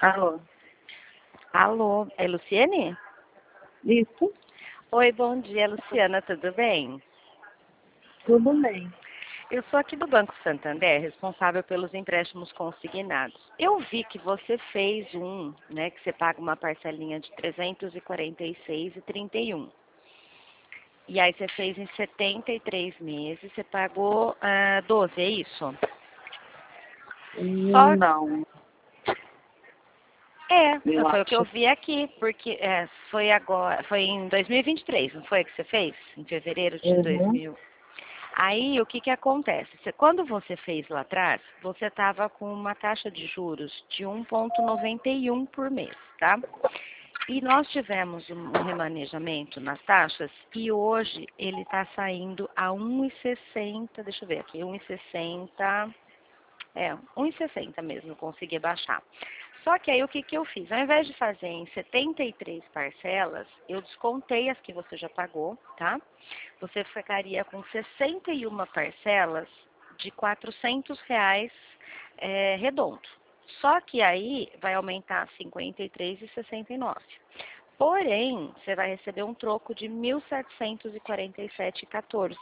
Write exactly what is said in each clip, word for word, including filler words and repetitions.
Alô? Alô, é Luciene? Isso? Oi, bom dia, Luciana, tudo bem? Tudo bem. Eu sou aqui do Banco Santander, responsável pelos empréstimos consignados. Eu vi que você fez um, né, que você paga uma parcelinha de trezentos e quarenta e seis reais e trinta e um. E aí você fez em setenta e três meses, você pagou ah, doze, é isso? Só Não, é, eu foi o que eu acho. vi aqui, porque é, foi agora, foi em dois mil e vinte e três, não foi que você fez? Em fevereiro de Uhum. dois mil. Aí, o que que acontece? Você- quando você fez lá atrás, você estava com uma taxa de juros de um vírgula noventa e um por mês, tá? E nós tivemos um um remanejamento nas taxas e hoje ele está saindo a um e sessenta, deixa eu ver aqui, um e sessenta, é, um e sessenta mesmo, eu consegui baixar. Só que aí o que que eu fiz? Ao invés de fazer em setenta e três parcelas, eu descontei as que você já pagou, tá? Você ficaria com sessenta e uma parcelas de quatrocentos reais é, redondo. Só que aí vai aumentar cinquenta e três reais e sessenta e nove. Porém, você vai receber um troco de mil setecentos e quarenta e sete reais e quatorze,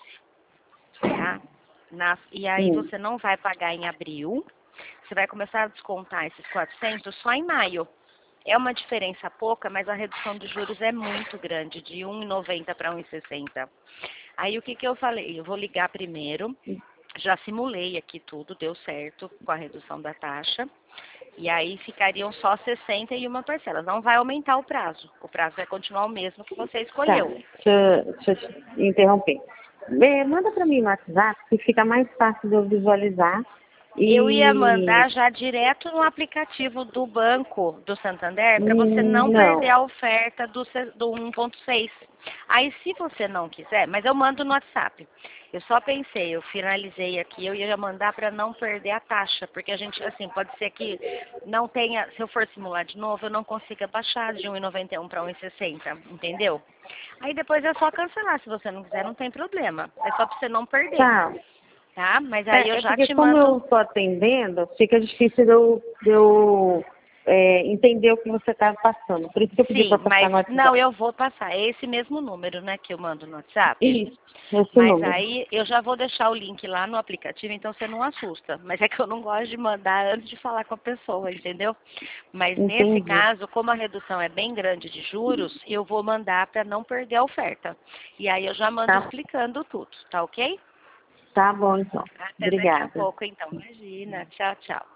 tá? Na- e aí Sim. você não vai pagar em abril, você vai começar a descontar esses quatrocentos só em maio. É uma diferença pouca, mas a redução de juros é muito grande, de um e noventa para um e sessenta. Aí o que que eu falei? Eu vou ligar primeiro, já simulei aqui tudo, deu certo com a redução da taxa. E aí ficariam só sessenta e uma parcelas. Não vai aumentar o prazo. O prazo vai continuar o mesmo que você Tá, escolheu. deixa, deixa eu te interromper. É, manda para mim no WhatsApp que fica mais fácil de eu visualizar. Eu ia E mandar já direto no aplicativo do banco do Santander para você hum, não perder não. a oferta do, se- do um ponto seis. Aí se você não quiser, mas eu mando no WhatsApp. Eu só pensei, eu finalizei aqui, eu ia mandar para não perder a taxa, porque a gente, assim, pode ser que não tenha, se eu for simular de novo, eu não consiga baixar de um e noventa e um para um e sessenta, entendeu? Aí depois é só cancelar, se você não quiser, não tem problema. É só para você não perder, Tá. tá? Mas aí eu É, é já porque te como mando. eu estou atendendo, fica difícil de eu, de eu é, entender o que você está passando. Por isso que eu pedi Sim, para passar mas no não, WhatsApp. eu vou passar. É esse mesmo número, né, que eu mando no WhatsApp. Isso, esse Mas número. aí eu já vou deixar o link lá no aplicativo, então você não assusta. Mas é que eu não gosto de mandar antes de falar com a pessoa, entendeu? Mas nesse Entendi. caso, como a redução é bem grande de juros, eu vou mandar para não perder a oferta. E aí eu já mando Tá, explicando tudo, tá ok? tá bom, então. Até daqui a Obrigada. pouco, então. Imagina. Tchau, tchau.